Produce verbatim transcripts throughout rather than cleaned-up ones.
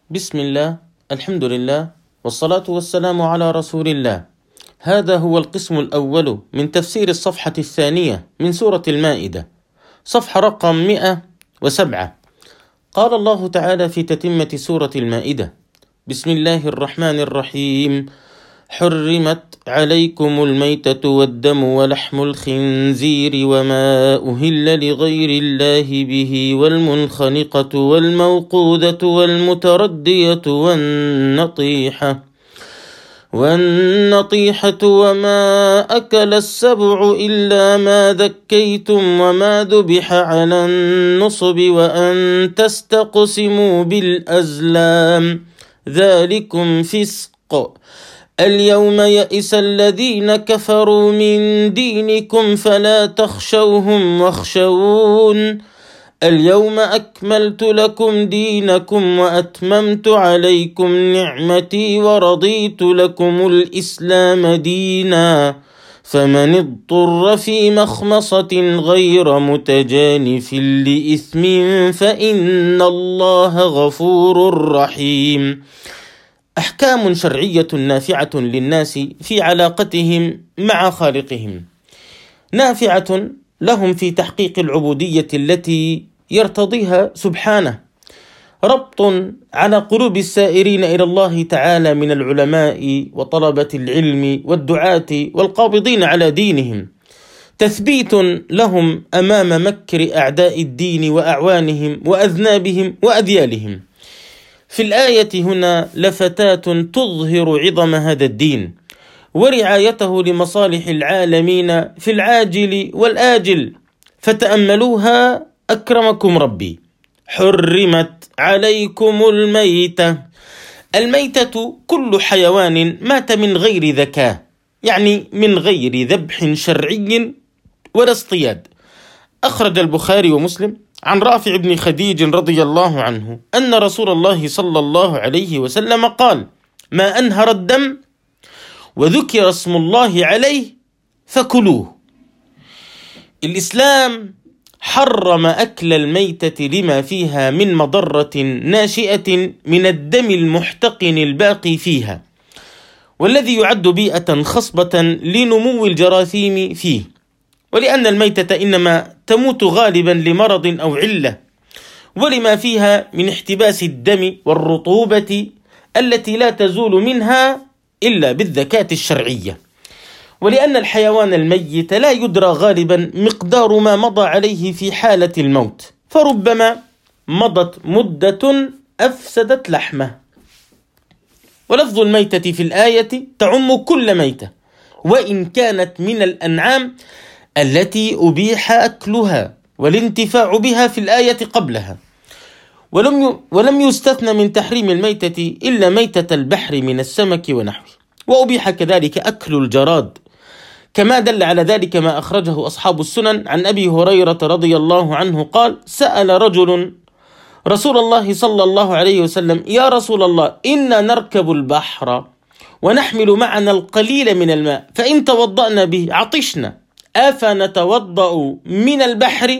بسم الله، الحمد لله، والصلاة والسلام على رسول الله. هذا هو القسم الأول من تفسير الصفحة الثانية من سورة المائدة، صفحة رقم مئة وسبعة. قال الله تعالى في تتمة سورة المائدة: بسم الله الرحمن الرحيم: حرمت عليكم الميتة والدم ولحم الخنزير وما أهل لغير الله به والمنخنقة والموقوذة والمتردية والنطيحة والنطيحة وما أكل السبع إلا ما ذكيتم وما ذبح على النصب وأن تستقسموا بالأزلام ذلكم فسق. اليوم يئس الذين كفروا من دينكم فلا تخشوهم واخشون اليوم أكملت لكم دينكم وأتممت عليكم نعمتي ورضيت لكم الإسلام دينا فمن اضطر في مخمصة غير متجانف لإثم فإن الله غفور رحيم. أحكام شرعية نافعة للناس في علاقتهم مع خالقهم، نافعة لهم في تحقيق العبودية التي يرتضيها سبحانه، ربط على قلوب السائرين إلى الله تعالى من العلماء وطلبة العلم والدعاة والقابضين على دينهم، تثبيت لهم أمام مكر أعداء الدين وأعوانهم وأذنابهم وأذيالهم. في الآية هنا لفتات تظهر عظم هذا الدين ورعايته لمصالح العالمين في العاجل والآجل، فتأملوها أكرمكم ربي. حرمت عليكم الميتة. الميتة كل حيوان مات من غير ذكاء، يعني من غير ذبح شرعي ولا اصطياد. أخرج البخاري ومسلم عن رافع بن خديج رضي الله عنه أن رسول الله صلى الله عليه وسلم قال: ما أنهر الدم وذكر اسم الله عليه فكلوه. الإسلام حرم أكل الميتة لما فيها من مضرة ناشئة من الدم المحتقن الباقي فيها، والذي يعد بيئة خصبة لنمو الجراثيم فيه، ولأن الميتة إنما تموت غالبا لمرض أو علة، ولما فيها من احتباس الدم والرطوبة التي لا تزول منها إلا بالذكاة الشرعية، ولأن الحيوان الميت لا يدرى غالبا مقدار ما مضى عليه في حالة الموت، فربما مضت مدة أفسدت لحمه. ولفظ الميتة في الآية تعم كل ميتة، وإن كانت من الأنعام التي أبيح أكلها والانتفاع بها في الآية قبلها، ولم ولم يستثنى من تحريم الميتة إلا ميتة البحر من السمك ونحوه، وأبيح كذلك أكل الجراد، كما دل على ذلك ما أخرجه أصحاب السنن عن أبي هريرة رضي الله عنه قال: سأل رجل رسول الله صلى الله عليه وسلم: يا رسول الله، إنا نركب البحر ونحمل معنا القليل من الماء، فإن توضأنا به عطشنا، أفنتوضأ من البحر؟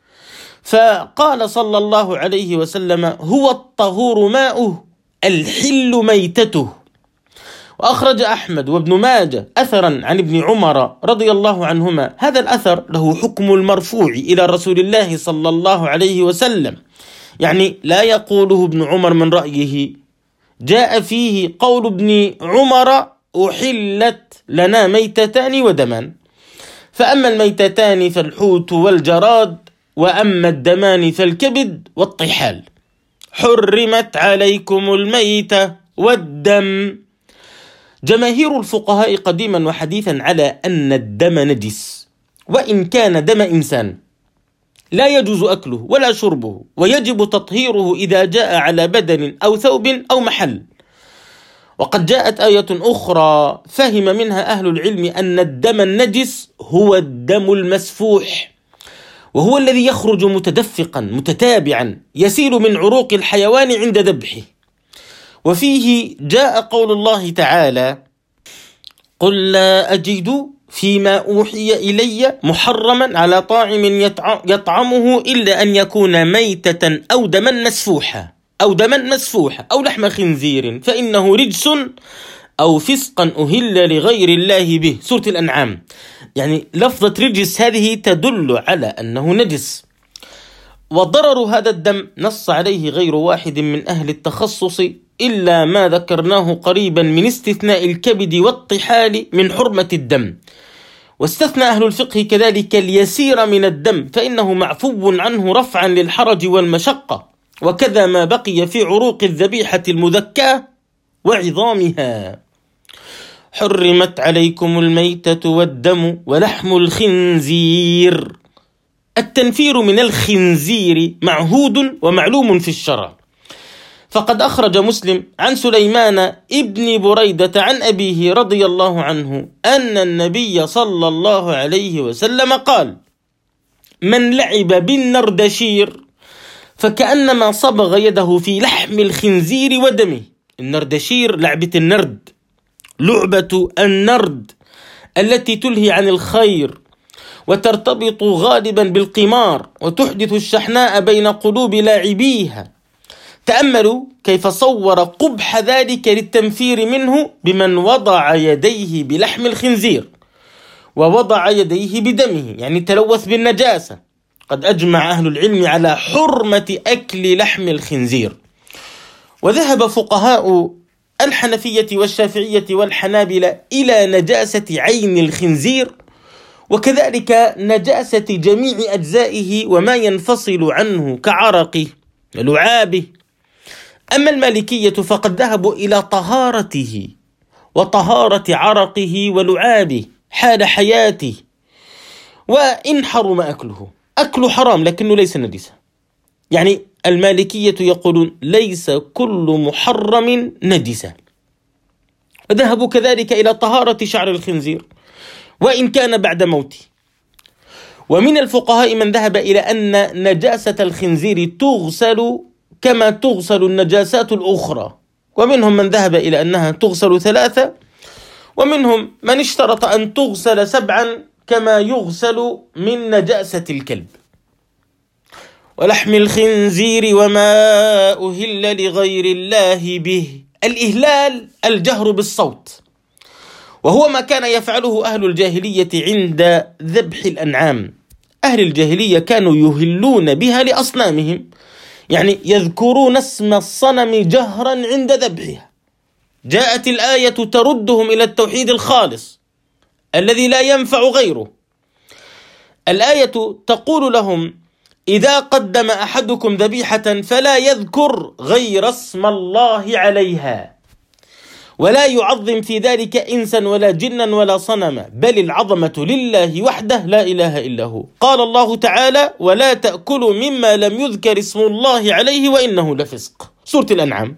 فقال صلى الله عليه وسلم: هو الطهور ماؤه الحل ميتته. وأخرج أحمد وابن ماجه أثرا عن ابن عمر رضي الله عنهما. هذا الأثر له حكم المرفوع إلى رسول الله صلى الله عليه وسلم، يعني لا يقوله ابن عمر من رأيه، جاء فيه قول ابن عمر: أحلت لنا ميتتان ودمان، فأما الميتتان فالحوت والجراد، وأما الدمان فالكبد والطحال. حرمت عليكم الميتة والدم. جماهير الفقهاء قديما وحديثا على أن الدم نجس، وإن كان دم إنسان لا يجوز أكله ولا شربه، ويجب تطهيره إذا جاء على بدن أو ثوب أو محل. وقد جاءت آية أخرى فهم منها أهل العلم أن الدم النجس هو الدم المسفوح، وهو الذي يخرج متدفقا متتابعا يسيل من عروق الحيوان عند ذبحه. وفيه جاء قول الله تعالى: قل لا أجد فيما أوحي إلي محرما على طاعم يطعمه إلا أن يكون ميتة أو دما مسفوحا أو دما مسفوحا أو لحم خنزير فإنه رجس أو فسقا أهل لغير الله به. سورة الأنعام. يعني لفظة رجس هذه تدل على أنه نجس. وضرر هذا الدم نص عليه غير واحد من أهل التخصص إلا ما ذكرناه قريبا من استثناء الكبد والطحال من حرمة الدم. واستثنى أهل الفقه كذلك اليسير من الدم فإنه معفو عنه رفعا للحرج والمشقة، وكذا ما بقي في عروق الذبيحة المذكاة وعظامها. حرمت عليكم الميتة والدم ولحم الخنزير. التنفير من الخنزير معهود ومعلوم في الشرع، فقد أخرج مسلم عن سليمان ابن بريدة عن أبيه رضي الله عنه أن النبي صلى الله عليه وسلم قال: من لعب بالنردشير فكأنما صبغ يده في لحم الخنزير ودمه. النردشير لعبة النرد، لعبة النرد التي تلهي عن الخير وترتبط غالبا بالقمار وتحدث الشحناء بين قلوب لاعبيها. تأملوا كيف صور قبح ذلك للتنفير منه بمن وضع يديه بلحم الخنزير ووضع يديه بدمه، يعني تلوث بالنجاسة. قد أجمع أهل العلم على حرمة أكل لحم الخنزير. وذهب فقهاء الحنفية والشافعية والحنابلة إلى نجاسة عين الخنزير، وكذلك نجاسة جميع أجزائه وما ينفصل عنه كعرقه ولعابه. أما المالكية فقد ذهبوا إلى طهارته وطهارة عرقه ولعابه حال حياته، وإن حرم أكله، أكل حرام لكنه ليس نجسا. يعني المالكية يقولون ليس كل محرم نجسا. وذهبوا كذلك إلى طهارة شعر الخنزير وإن كان بعد موته. ومن الفقهاء من ذهب إلى أن نجاسة الخنزير تغسل كما تغسل النجاسات الأخرى، ومنهم من ذهب إلى أنها تغسل ثلاثة، ومنهم من اشترط أن تغسل سبعا كما يغسل من نجاسة الكلب. ولحم الخنزير وما أهل لغير الله به. الإهلال الجهر بالصوت، وهو ما كان يفعله أهل الجاهلية عند ذبح الأنعام. أهل الجاهلية كانوا يهلون بها لأصنامهم، يعني يذكرون اسم الصنم جهرا عند ذبحها. جاءت الآية تردهم إلى التوحيد الخالص الذي لا ينفع غيره. الآية تقول لهم: إذا قدم أحدكم ذبيحة فلا يذكر غير اسم الله عليها، ولا يعظم في ذلك إنسا ولا جنا ولا صنما، بل العظمة لله وحده لا إله إلا هو. قال الله تعالى: ولا تأكلوا مما لم يذكر اسم الله عليه وإنه لفسق. سورة الأنعام.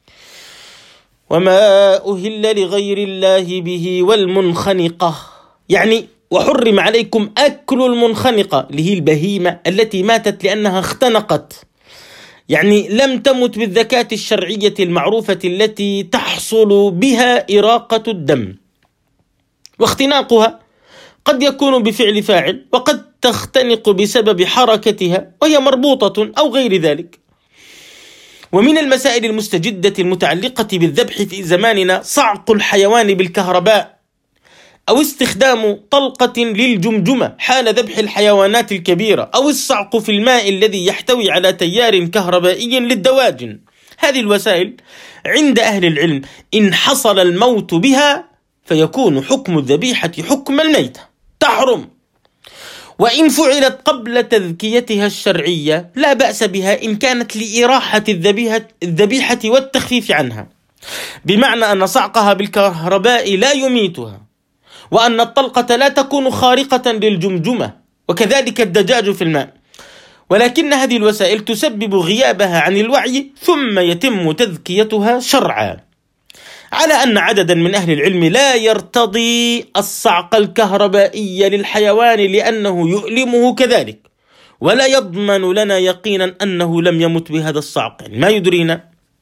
وما أهل لغير الله به والمنخنقة، يعني وحرم عليكم أكل المنخنقة اللي هي البهيمة التي ماتت لأنها اختنقت، يعني لم تمت بالذكاة الشرعية المعروفة التي تحصل بها إراقة الدم. واختناقها قد يكون بفعل فاعل، وقد تختنق بسبب حركتها وهي مربوطة أو غير ذلك. ومن المسائل المستجدة المتعلقة بالذبح في زماننا صعق الحيوان بالكهرباء، أو استخدام طلقة للجمجمة حال ذبح الحيوانات الكبيرة، أو الصعق في الماء الذي يحتوي على تيار كهربائي للدواجن. هذه الوسائل عند أهل العلم إن حصل الموت بها فيكون حكم الذبيحة حكم الميتة، تحرم. وإن فعلت قبل تذكيتها الشرعية لا بأس بها إن كانت لإراحة الذبيحة والتخفيف عنها، بمعنى أن صعقها بالكهرباء لا يميتها، وأن الطلقة لا تكون خارقة للجمجمة، وكذلك الدجاج في الماء. ولكن هذه الوسائل تسبب غيابها عن الوعي ثم يتم تذكيتها شرعا، على أن عددا من أهل العلم لا يرتضي الصعق الكهربائي للحيوان لأنه يؤلمه كذلك، ولا يضمن لنا يقينا أنه لم يمت بهذا الصعق، يعني ما يدرينا.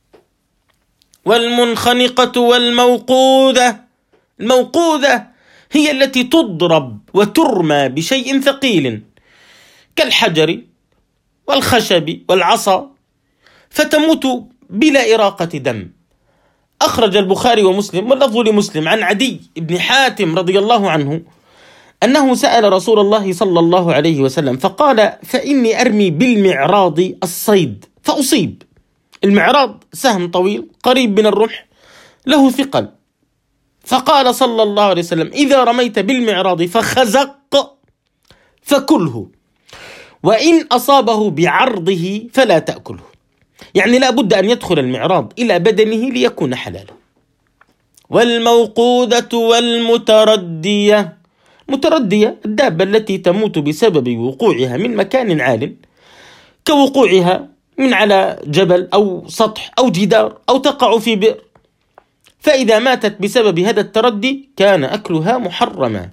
والمنخنقة والموقوذة. الموقوذة هي التي تضرب وترمى بشيء ثقيل كالحجر والخشب والعصا فتموت بلا إراقة دم. أخرج البخاري ومسلم واللفظ لمسلم عن عدي بن حاتم رضي الله عنه أنه سأل رسول الله صلى الله عليه وسلم فقال: فإني أرمي بالمعراض الصيد فأصيب. المعراض سهم طويل قريب من الرمح له ثقل، فقال صلى الله عليه وسلم: إذا رميت بالمعراض فخزق فكله، وإن أصابه بعرضه فلا تأكله. يعني لا بد أن يدخل المعراض إلى بدنه ليكون حلالا. والموقودة والمتردية. متردية الدابة التي تموت بسبب وقوعها من مكان عال، كوقوعها من على جبل أو سطح أو جدار أو تقع في بئر، فإذا ماتت بسبب هذا التردي كان أكلها محرما.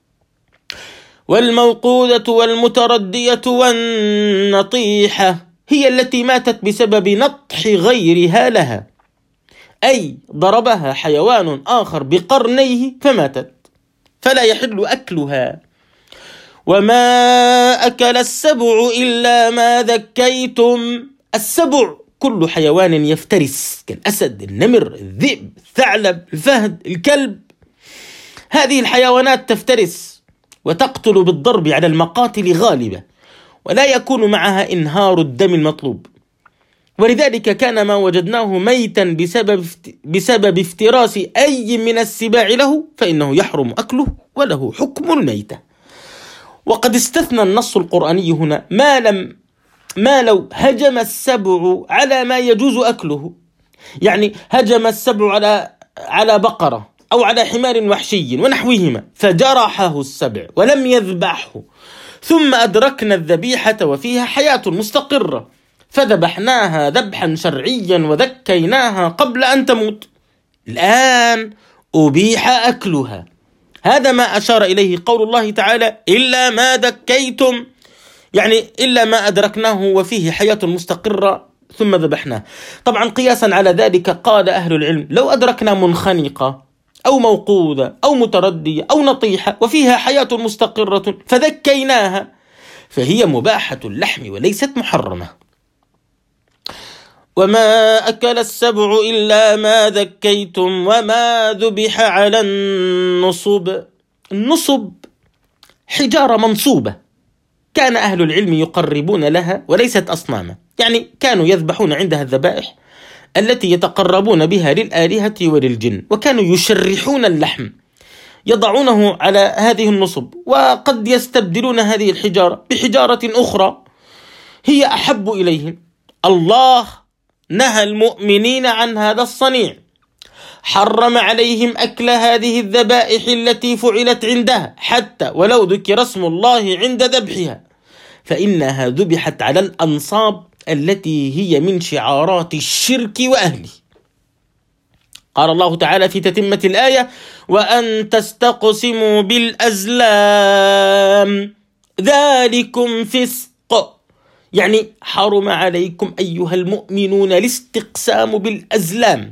والموقودة والمتردية والنطيحة هي التي ماتت بسبب نطح غيرها لها، أي ضربها حيوان آخر بقرنيه فماتت، فلا يحل أكلها. وما أكل السبع إلا ما ذكيتم. السبع كل حيوان يفترس، كالأسد، النمر، الذئب، الثعلب، الفهد، الكلب. هذه الحيوانات تفترس وتقتل بالضرب على المقاتل غالبة، ولا يكون معها إنهار الدم المطلوب، ولذلك كان ما وجدناه ميتا بسبب بسبب افتراس أي من السباع له فإنه يحرم أكله وله حكم الميتة. وقد استثنى النص القرآني هنا ما لم ما لو هجم السبع على ما يجوز أكله، يعني هجم السبع على على بقرة أو على حمار وحشي ونحوهما فجرحه السبع ولم يذبحه، ثم أدركنا الذبيحة وفيها حياة مستقرة فذبحناها ذبحا شرعيا وذكيناها قبل أن تموت، الآن أبيح أكلها. هذا ما أشار إليه قول الله تعالى: إلا ما ذكيتم، يعني إلا ما أدركناه وفيه حياة مستقرة ثم ذبحناه. طبعا قياسا على ذلك قال أهل العلم: لو أدركنا منخنقة أو موقوذة أو متردية أو نطيحة وفيها حياة مستقرة فذكيناها فهي مباحة اللحم وليست محرمة. وما أكل السبع إلا ما ذكيتم وما ذبح على النصب. النصب حجارة منصوبة كان أهل العلم يقربون لها وليست أصناما، يعني كانوا يذبحون عندها الذبائح التي يتقربون بها للآلهة وللجن، وكانوا يشرحون اللحم يضعونه على هذه النصب، وقد يستبدلون هذه الحجارة بحجارة أخرى هي أحب إليهم. الله نهى المؤمنين عن هذا الصنيع، حرم عليهم أكل هذه الذبائح التي فعلت عندها حتى ولو ذكر اسم الله عند ذبحها، فإنها ذبحت على الأنصاب التي هي من شعارات الشرك وأهله. قال الله تعالى في تتمة الآية: وأن تستقسموا بالأزلام ذلكم فسق، يعني حرم عليكم أيها المؤمنون الاستقسام بالأزلام،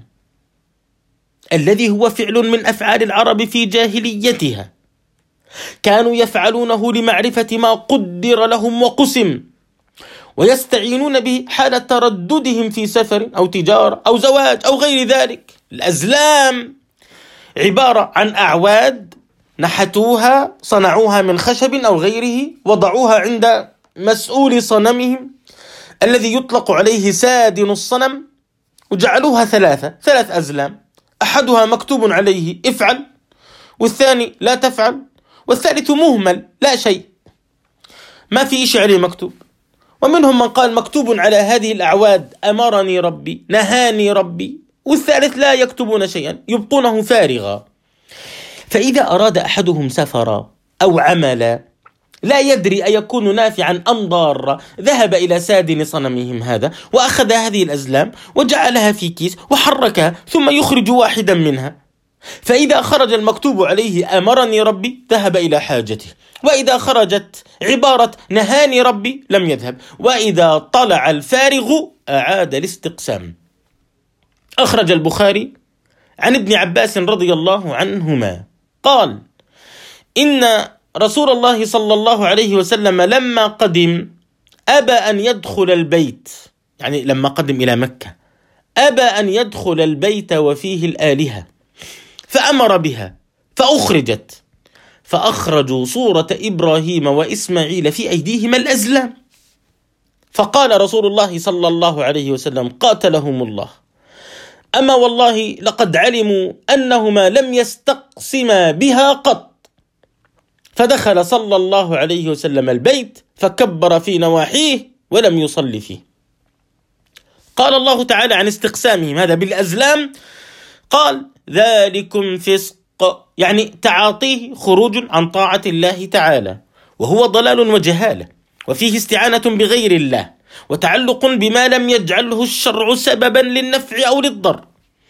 الذي هو فعل من أفعال العرب في جاهليتها، كانوا يفعلونه لمعرفة ما قدر لهم وقسم، ويستعينون به حال ترددهم في سفر أو تجارة أو زواج أو غير ذلك. الأزلام عبارة عن أعواد نحتوها، صنعوها من خشب أو غيره، وضعوها عند مسؤول صنمهم الذي يطلق عليه سادن الصنم، وجعلوها ثلاثة ثلاث أزلام، أحدها مكتوب عليه افعل، والثاني لا تفعل، والثالث مهمل لا شيء ما في شيء عليه مكتوب. ومنهم من قال مكتوب على هذه الأعواد أمرني ربي، نهاني ربي، والثالث لا يكتبون شيئا يبقونه فارغا. فإذا أراد أحدهم سفرا أو عملا لا يدري أيكون نافعا أم ضارا، ذهب إلى سادن صنمهم هذا وأخذ هذه الأزلام وجعلها في كيس وحركها ثم يخرج واحدا منها، فإذا خرج المكتوب عليه أمرني ربي ذهب إلى حاجته، وإذا خرجت عبارة نهاني ربي لم يذهب، وإذا طلع الفارغ أعاد الاستقسام. أخرج البخاري عن ابن عباس رضي الله عنهما قال: إن رسول الله صلى الله عليه وسلم لما قدم أبى أن يدخل البيت، يعني لما قدم إلى مكة أبى أن يدخل البيت وفيه الآلهة، فأمر بها فأخرجت، فأخرجوا صورة إبراهيم وإسماعيل في أيديهما الأزلام. فقال رسول الله صلى الله عليه وسلم: قاتلهم الله، أما والله لقد علموا أنهما لم يستقسما بها قط. فدخل صلى الله عليه وسلم البيت فكبر في نواحيه ولم يصلي فيه. قال الله تعالى عن استقسامهم هذا بالأزلام، قال: ذلكم فسق، يعني تعاطيه خروج عن طاعة الله تعالى، وهو ضلال وجهالة، وفيه استعانة بغير الله، وتعلق بما لم يجعله الشرع سببا للنفع أو للضر،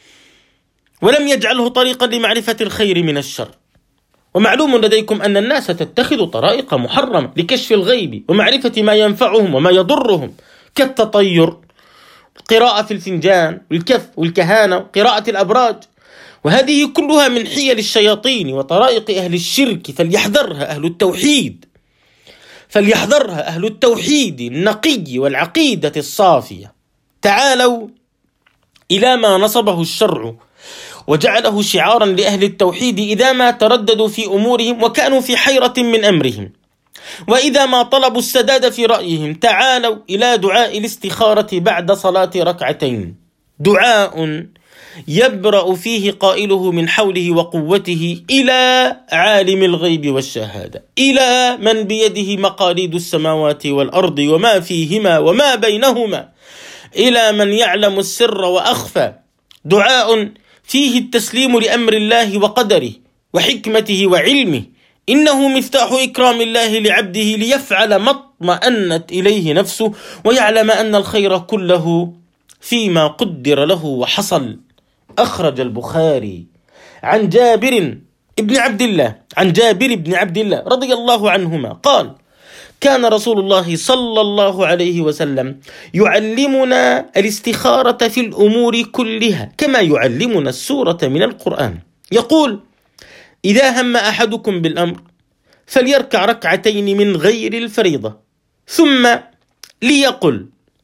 ولم يجعله طريقا لمعرفة الخير من الشر. ومعلوم لديكم أن الناس تتخذ طرائق محرمة لكشف الغيب ومعرفة ما ينفعهم وما يضرهم، كالتطير، القراءة في الفنجان، والكف والكهانة، وقراءة الأبراج، وهذه كلها من حيل الشياطين وطرائق أهل الشرك، فليحذرها أهل التوحيد فليحذرها أهل التوحيد النقي والعقيدة الصافية. تعالوا إلى ما نصبه الشرع وجعله شعارا لأهل التوحيد إذا ما ترددوا في أمورهم وكانوا في حيرة من أمرهم، وإذا ما طلبوا السداد في رأيهم. تعالوا إلى دعاء الاستخارة بعد صلاة ركعتين، دعاء يبرأ فيه قائله من حوله وقوته إلى عالم الغيب والشهادة، إلى من بيده مقاليد السماوات والأرض وما فيهما وما بينهما، إلى من يعلم السر وأخفى. دعاء فيه التسليم لأمر الله وقدره وحكمته وعلمه، إنه مفتاح إكرام الله لعبده ليفعل ما اطمأنت إليه نفسه، ويعلم أن الخير كله فيما قدر له وحصل. أخرج البخاري عن جابر ابن عبد الله عن جابر بن عبد الله رضي الله عنهما قال: كان رسول الله صلى الله عليه وسلم يعلمنا الاستخارة في الأمور كلها كما يعلمنا السورة من القرآن. يقول: إذا هم أحدكم بالأمر فليركع ركعتين من غير الفريضة، ثم ليقل: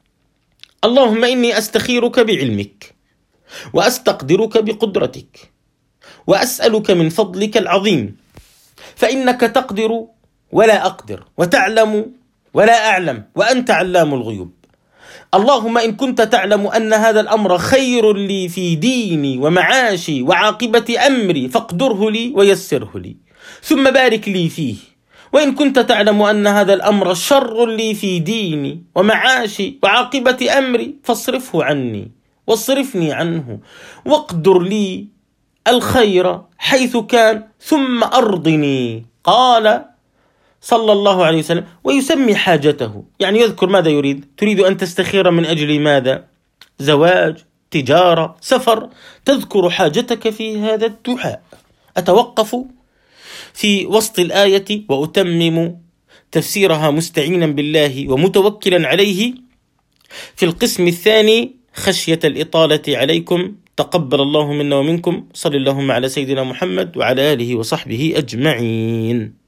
اللهم إني أستخيرك بعلمك، وأستقدرك بقدرتك، وأسألك من فضلك العظيم، فإنك تقدر ولا أقدر، وتعلم ولا أعلم، وأنت علام الغيوب. اللهم إن كنت تعلم أن هذا الأمر خير لي في ديني ومعاشي وعاقبة أمري فاقدره لي ويسره لي، ثم بارك لي فيه. وإن كنت تعلم أن هذا الأمر شر لي في ديني ومعاشي وعاقبة أمري فاصرفه عني واصرفني عنه، واقدر لي الخير حيث كان، ثم أرضني. قال صلى الله عليه وسلم: ويسمي حاجته، يعني يذكر ماذا يريد. تريد أن تستخير من أجل ماذا؟ زواج، تجارة، سفر، تذكر حاجتك في هذا الدعاء. أتوقف في وسط الآية وأتمم تفسيرها مستعينا بالله ومتوكلا عليه في القسم الثاني خشية الإطالة عليكم. تقبل الله منا ومنكم. صلى اللهم على سيدنا محمد وعلى آله وصحبه أجمعين.